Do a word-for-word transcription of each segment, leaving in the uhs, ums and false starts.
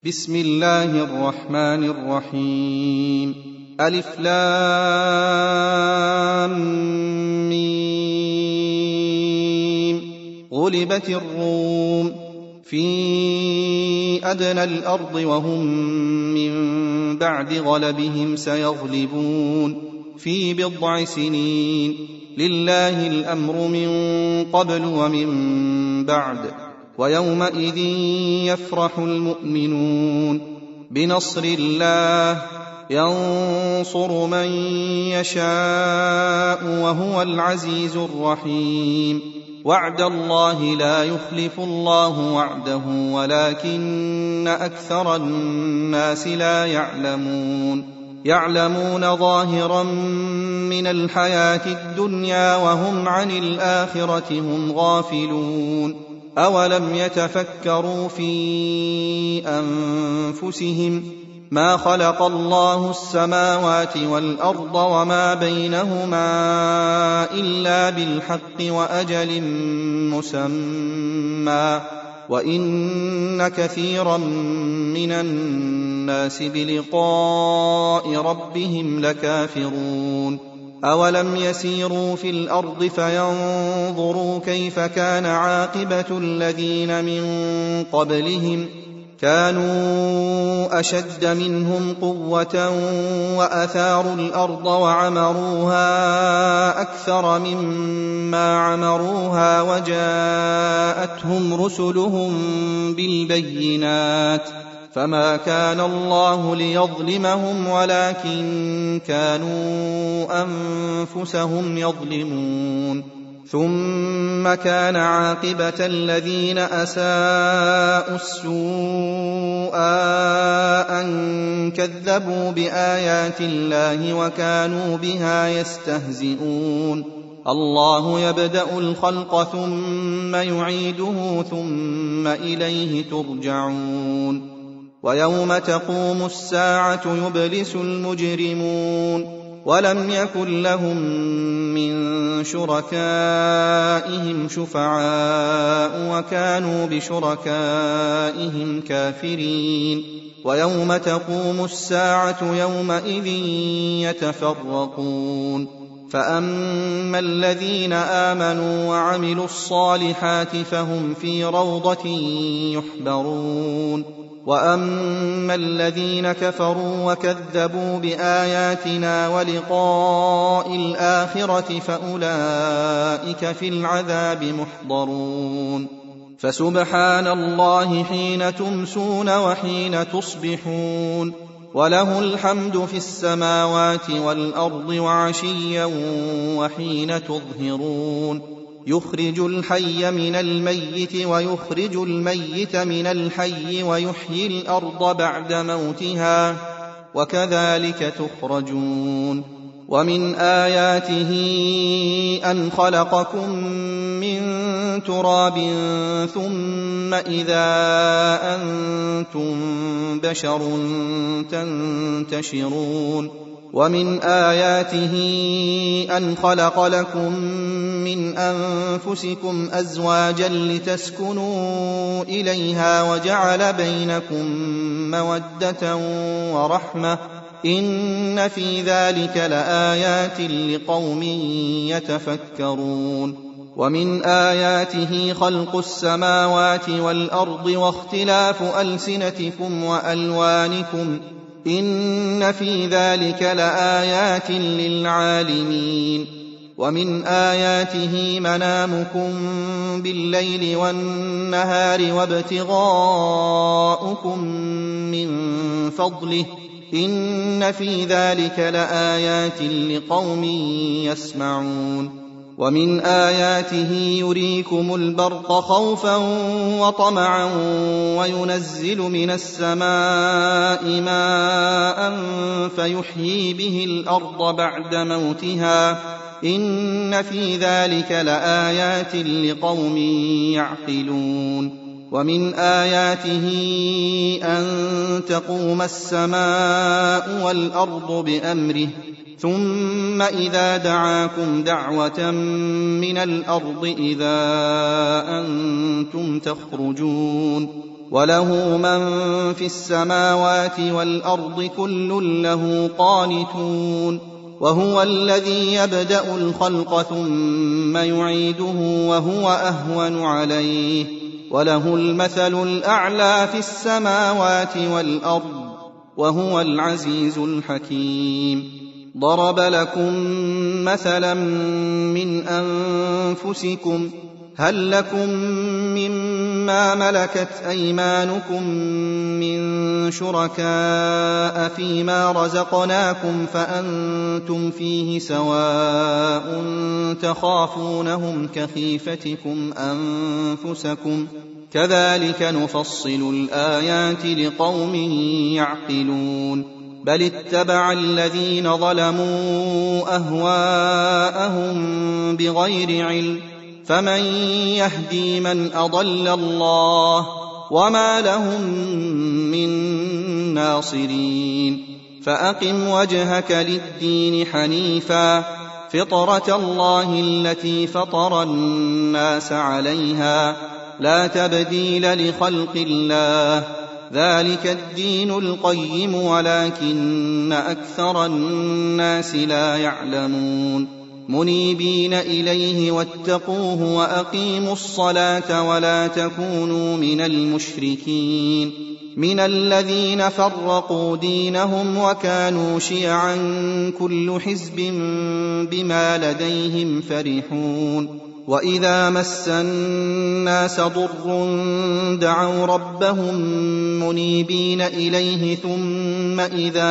بسم الله الرحمن الرحيم. ألف لام ميم. غلبت الروم في أدنى الأرض وهم من بعد غلبهم سيغلبون في بضع سنين. لله الأمر من قبل ومن بعد ويومئذ يفرح المؤمنون بنصر الله ينصر من يشاء وهو العزيز الرحيم. وعد الله لا يخلف الله وعده ولكن أكثر الناس لا يعلمون. يعلمون ظاهرا من الحياة الدنيا وهم عن الآخرة هم غافلون. أولم يتفكروا في أنفسهم ما خلق الله السماوات والأرض وما بينهما إلا بالحق وأجل مسمى وإن كثيرا من الناس بلقاء ربهم لكافرون. أولم يسيروا في الأرض فينظروا كيف كان عاقبة الذين من قبلهم كانوا أشد منهم قوة وأثاروا الأرض وعمروها أكثر مما عمروها وجاءتهم رسلهم بالبينات فما كان الله ليظلمهم ولكن كانوا أنفسهم يظلمون. ثم كان عاقبة الذين أساءوا السوء أن كذبوا بآيات الله وكانوا بها يستهزئون. الله يبدأ الخلق ثم يعيده ثم إليه ترجعون. ويوم تقوم الساعة يبلس المجرمون ولم يكن لهم من شركائهم شفعاء وكانوا بشركائهم كافرين. ويوم تقوم الساعة يومئذ يتفرقون فأما الذين آمنوا وعملوا الصالحات فهم في روضة يحبرون وأما الذين كفروا وكذبوا بآياتنا ولقاء الآخرة فأولئك في العذاب محضرون. فسبحان الله حين تمسون وحين تصبحون وله الحمد في السماوات والأرض وعشيا وحين تظهرون. يخرج الحي من الميت ويخرج الميت من الحي ويحيي الأرض بعد موتها وكذلك تخرجون. ومن آياته أن خلقكم من تراب ثم إذا أنتم بشر تنتشرون. ومن آياته أن خلق لكم من أنفسكم أزواجا لتسكنوا إليها وجعل بينكم مودة ورحمة إن في ذلك لآيات لقوم يتفكرون. ومن آياته خلق السماوات والأرض واختلاف ألسنتكم وألوانكم إن في ذلك لآيات للعالمين. ومن آياته منامكم بالليل والنهار وابتغاؤكم من فضله إن في ذلك لآيات لقوم يسمعون. ومن آياته يريكم البرق خوفا وطمعا وينزل من السماء ماء فيحيي به الأرض بعد موتها إن في ذلك لآيات لقوم يعقلون. ومن آياته أن تقوم السماء والأرض بأمره ثم إذا دعاكم دعوة من الأرض إذا أنتم تخرجون وله من في السماوات والأرض كل له قانتون وهو الذي يبدأ الخلق ثم يعيده وهو أهون عليه وله المثل الأعلى في السماوات والأرض وهو العزيز الحكيم ضرب لكم مثلا من أنفسكم هل لكم مما ملكت أيمانكم من شركاء فيما رزقناكم فأنتم فيه سواء تخافونهم كخيفتكم أنفسكم كذلك نفصل الآيات لقوم يعقلون بل اتبع الذين ظلموا أهواءهم بغير علم فمن يهدي من أضل الله وما لهم من ناصرين فأقم وجهك للدين حنيفا فطرة الله التي فطر الناس عليها لا تبديل لخلق الله ذلك الدين القيم ولكن أكثر الناس لا يعلمون منيبين إليه واتقوه وأقيموا الصلاة ولا تكونوا من المشركين من الذين فرقوا دينهم وكانوا شيعا كل حزب بما لديهم فرحون وإذا مس الناس ضر دعوا ربهم منيبين إليه ثم إذا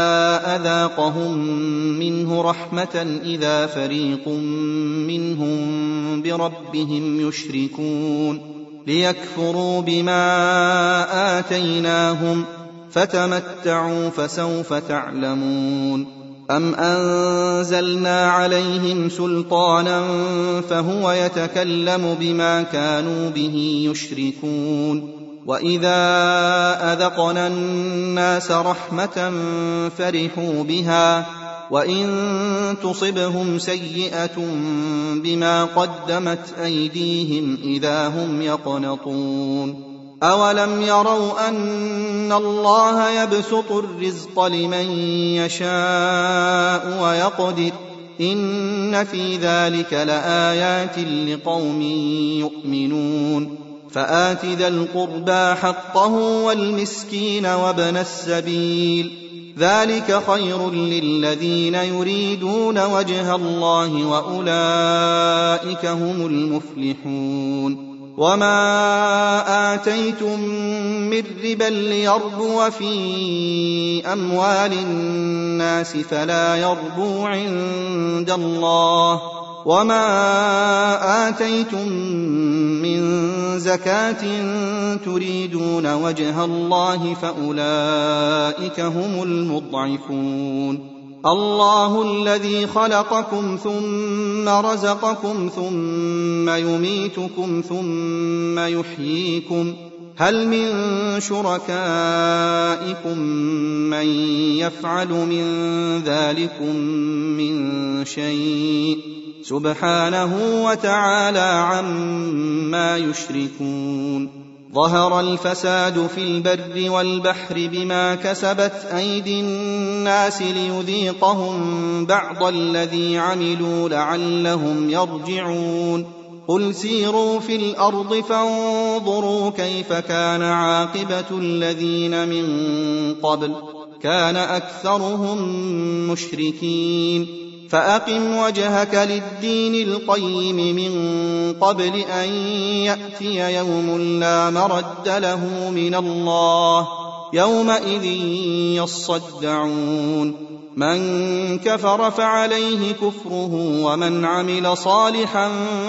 أذاقهم منه رحمة إذا فريق منهم بربهم يشركون ليكفروا بما آتيناهم فتمتعوا فسوف تعلمون أم أنزلنا عليهم سلطانا فهو يتكلم بما كانوا به يشركون وإذا أذقنا الناس رحمة فرحوا بها وإن تصبهم سيئة بما قدمت أيديهم إذا هم يقنطون أولم يروا أن الله يبسط الرزق لمن يشاء ويقدر إن في ذلك لآيات لقوم يؤمنون فآت ذا القربى حقه والمسكين وابن السبيل ذلك خير للذين يريدون وجه الله وأولئك هم المفلحون وما آتيتم من ربا ليربو في أموال الناس فلا يربو عند الله وما آتيتم من زكاة تريدون وجه الله فأولئك هم المضعفون الله الذي خلقكم ثم رزقكم ثم يميتكم ثم يحييكم هل من شركائكم من يفعل من ذلكم من شيء سبحانه وتعالى عما يشركون ظهر الفساد في البر والبحر بما كسبت أيدي الناس ليذيقهم بعض الذي عملوا لعلهم يرجعون قل سيروا في الأرض فانظروا كيف كان عاقبة الذين من قبل كان أكثرهم مشركين فأقم وجهك للدين القيم من قبل أن يأتي يوم لا مرد له من الله يومئذ يصدعون من كفر فعليه كفره ومن عمل صالحا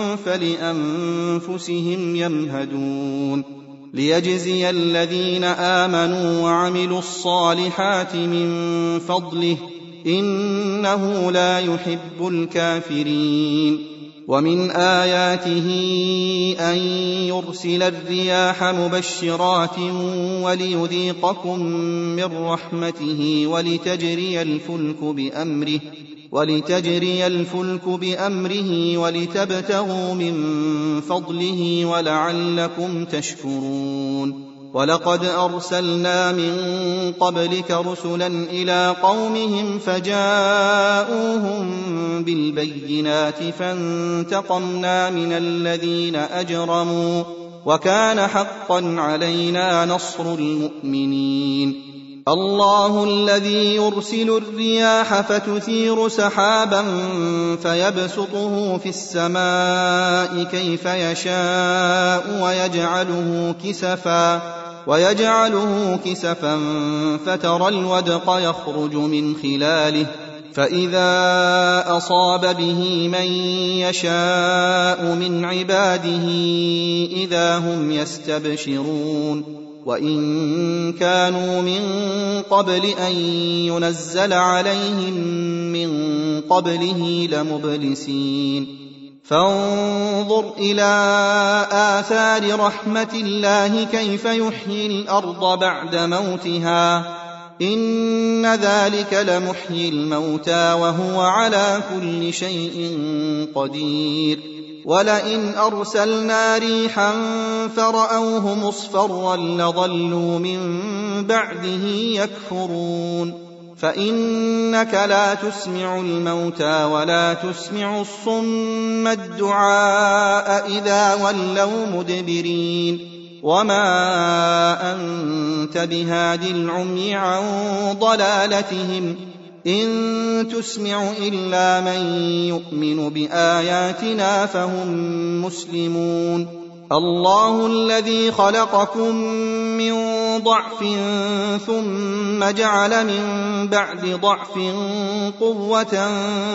فلأنفسهم يمهدون ليجزي الذين آمنوا وعملوا الصالحات من فضله إنه لا يحب الكافرين ومن آياته أن يرسل الرياح مبشرات وليذيقكم من رحمته ولتجري الفلك بأمره ولتجري الفلك بأمره ولتبتغوا من فضله ولعلكم تشكرون ولقد أرسلنا من قبلك رسلا إلى قومهم فجاءوهم بالبينات فانتقمنا من الذين أجرموا وكان حقا علينا نصر المؤمنين. الله الذي يرسل الرياح فتثير سحابا فيبسطه في السماء كيف يشاء ويجعله كسفا ويجعله كسفا فترى الودق يخرج من خلاله فإذا أصاب به من يشاء من عباده إذا هم يستبشرون. وإن كانوا من قبل أن ينزل عليهم من قبله لمبلسين. فانظر إلى آثار رحمة الله كيف يحيي الأرض بعد موتها إن ذلك لمحيي الموتى وهو على كل شيء قدير. ولئن أرسلنا ريحا فرأوه مصفرا لظلوا من بعده يكفرون. فإنك لا تسمع الموتى ولا تسمع الصم الدعاء إذا ولوا مدبرين وما أنت بهاد العمي عن ضلالتهم إن تسمع إلا من يؤمن بآياتنا فهم مسلمون. الله الذي خلقكم من ضعف ثم جعل من بعد ضعف قوة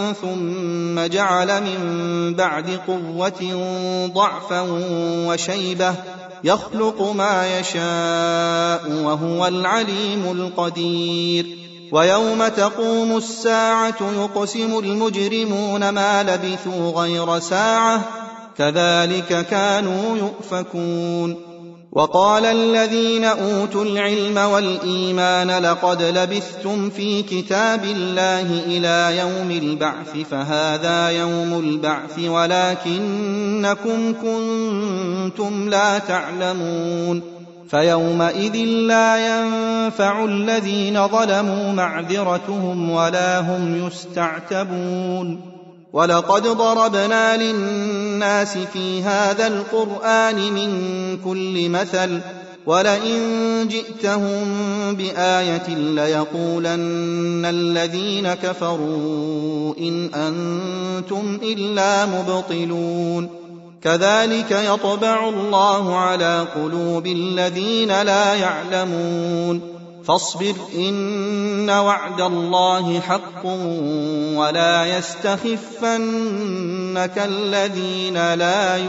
ثم جعل من بعد قوة ضعفا وشيبة يخلق ما يشاء وهو العليم القدير. ويوم تقوم الساعة يقسم المجرمون ما لبثوا غير ساعة كذلك كانوا يؤفكون. وقال الذين أوتوا العلم والإيمان لقد لبثتم في كتاب الله إلى يوم البعث فهذا يوم البعث ولكنكم كنتم لا تعلمون. فيومئذ لا ينفع الذين ظلموا معذرتهم ولا هم يستعتبون. ولقد ضربنا للناس في هذا القرآن من كل مثل ولئن جئتهم بآية ليقولن الذين كفروا إن أنتم إلا مبطلون. كذلك يطبع الله على قلوب الذين لا يعلمون. فاصبر إن وعد الله حق ولا يستخفنك الذين لا يعلمون.